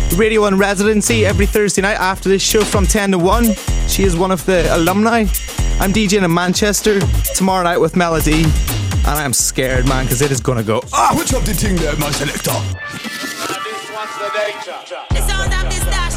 Radio 1 residency every Thursday night after this show from 10 to 1. She is one of the alumni. I'm DJing in Manchester tomorrow night with Melody, and I'm scared, man, because it is going to go up. Which of the thing there, my selector? This one's the danger. The sound of this